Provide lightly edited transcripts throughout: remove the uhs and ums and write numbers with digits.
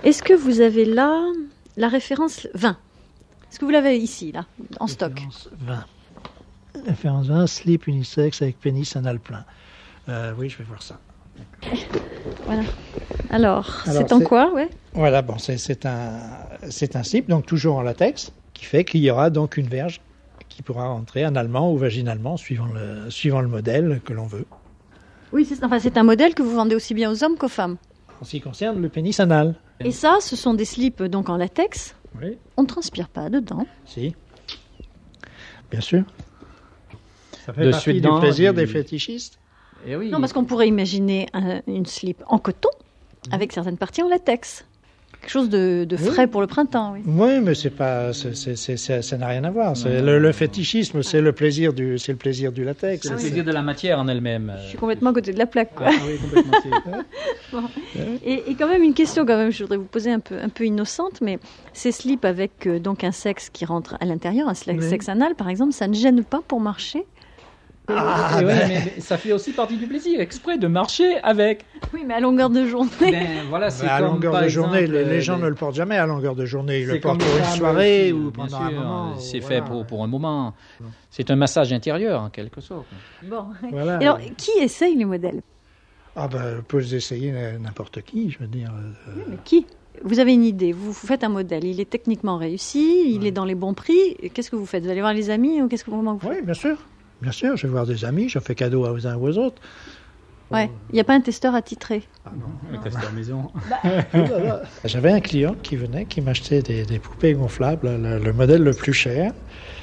Est-ce que vous avez là la référence 20 ? Est-ce que vous l'avez ici, là, en stock ? Référence 20. Référence 20, slip unisexe avec pénis anal plein. Oui, je vais voir ça. Voilà. Alors c'est en quoi, ouais ? Voilà, bon, c'est un slip, donc toujours en latex, qui fait qu'il y aura donc une verge qui pourra rentrer analement ou vaginalement, suivant le modèle que l'on veut. Oui, c'est un modèle que vous vendez aussi bien aux hommes qu'aux femmes. En ce qui concerne le pénis anal. Et ça, ce sont des slips donc en latex. Oui. On ne transpire pas dedans. Si. Bien sûr. Ça fait partie du plaisir des fétichistes. Et oui. Non, parce qu'on pourrait imaginer une slip en coton avec certaines parties en latex. Quelque chose de frais pour le printemps. Oui, oui, mais c'est pas, ça n'a rien à voir. Le fétichisme, c'est le plaisir du latex. C'est le plaisir de la matière en elle-même. Je suis complètement à côté de la plaque, quoi. Oui, complètement. Bon. Et quand même une question, je voudrais vous poser un peu innocente, mais ces slips avec donc un sexe qui rentre à l'intérieur, un sexe anal par exemple, ça ne gêne pas pour marcher ? Oui, mais ça fait aussi partie du plaisir, exprès de marcher avec. Oui, mais à longueur de journée. À longueur de journée, les gens ne le portent jamais à longueur de journée. Ils le portent pour une soirée ou pendant un moment. C'est fait pour un moment. C'est un massage intérieur, en quelque sorte. Bon. Voilà. Et alors, qui essaye les modèles ? Peut les essayer n'importe qui, je veux dire. Oui, mais qui ? Vous avez une idée, vous faites un modèle, il est techniquement réussi, il est dans les bons prix. Qu'est-ce que vous faites ? Vous allez voir les amis ou comment vous faites ? Oui, bien sûr. Bien sûr, je vais voir des amis, je fais cadeau aux uns ou aux autres. Ouais, il n'y a pas un testeur attitré. Ah non, un testeur maison. J'avais un client qui venait, qui m'achetait des poupées gonflables, le modèle le plus cher.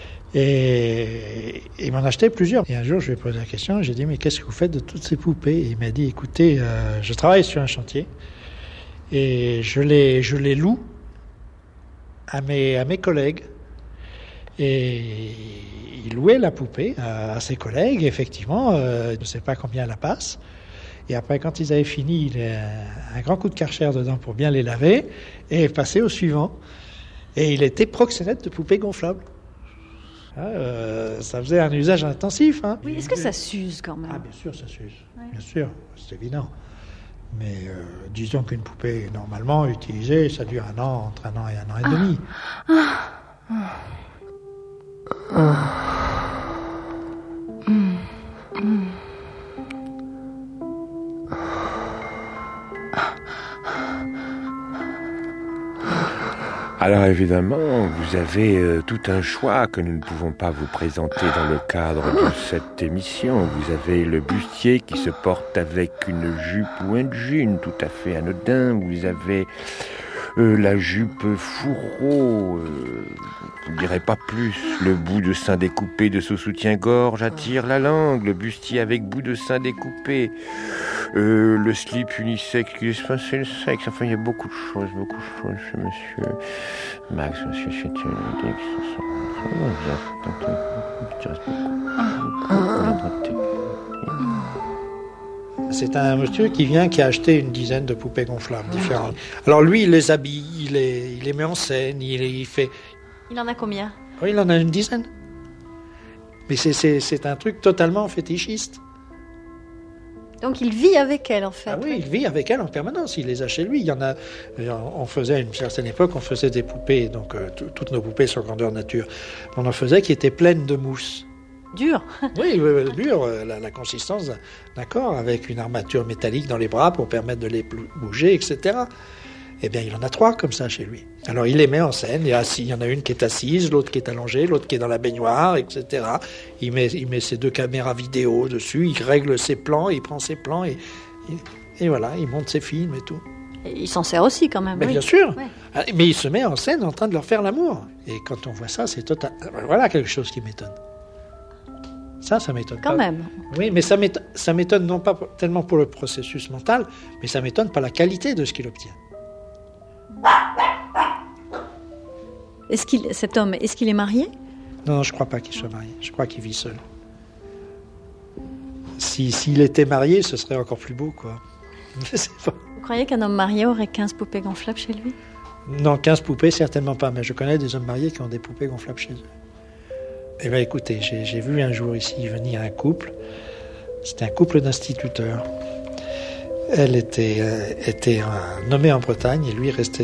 Et il m'en achetait plusieurs. Et un jour, je lui ai posé la question, j'ai dit, mais qu'est-ce que vous faites de toutes ces poupées ? Et il m'a dit, écoutez, je travaille sur un chantier et je les loue à mes collègues. Et il louait la poupée à ses collègues, effectivement, je ne sais pas combien elle passe. Et après, quand ils avaient fini, il a un grand coup de Karcher dedans pour bien les laver, et passé au suivant. Et il était proxénète de poupées gonflables. Ça faisait un usage intensif. Hein. Oui, est-ce que ça s'use quand même ? Ah, bien sûr, ça s'use. Ouais. Bien sûr, c'est évident. Mais disons qu'une poupée normalement utilisée, ça dure entre un an et un an et demi. Alors évidemment, vous avez tout un choix que nous ne pouvons pas vous présenter dans le cadre de cette émission. Vous avez le bustier qui se porte avec une jupe ou un jean tout à fait anodin. Vous avez la jupe fourreau, je ne dirais pas plus. Le bout de sein découpé de ce soutien-gorge attire la langue. Le bustier avec bout de sein découpé. Le slip unisexe qui laisse passer le sexe. Enfin, il y a beaucoup de choses, monsieur Max, monsieur Chétier. C'est un monsieur qui a acheté une dizaine de poupées gonflables différentes. Alors lui, il les habille, il les met en scène, il fait... Il en a combien ? Oui, il en a une dizaine. Mais c'est un truc totalement fétichiste. Donc il vit avec elle, en fait. Ah oui, il vit avec elle en permanence, il les a chez lui. Il y en a, on faisait, à une certaine époque, on faisait des poupées, donc toutes nos poupées sont grandeur nature. On en faisait qui étaient pleines de mousse. Dur. Oui, dur, la consistance, d'accord, avec une armature métallique dans les bras pour permettre de les bouger, etc. Eh bien, il en a 3 comme ça chez lui. Alors, il les met en scène, il y en a une qui est assise, l'autre qui est allongée, l'autre qui est dans la baignoire, etc. Il met ses 2 caméras vidéo dessus, il règle ses plans, il prend ses plans, et voilà, il monte ses films et tout. Et il s'en sert aussi quand même. Mais oui. bien sûr, ouais. Mais il se met en scène en train de leur faire l'amour. Et quand on voit ça, c'est total. Voilà quelque chose qui m'étonne. Ça m'étonne quand pas. Même. Oui, mais ça m'étonne non pas tellement pour le processus mental, mais ça m'étonne par la qualité de ce qu'il obtient. Cet homme, est-ce qu'il est marié ? Non, je ne crois pas qu'il soit marié. Je crois qu'il vit seul. S'il était marié, ce serait encore plus beau, quoi. Vous croyez qu'un homme marié aurait 15 poupées gonflables chez lui ? Non, 15 poupées, certainement pas. Mais je connais des hommes mariés qui ont des poupées gonflables chez eux. Eh bien, écoutez, j'ai vu un jour ici venir un couple. C'était un couple d'instituteurs. Elle était nommée en Bretagne et lui restait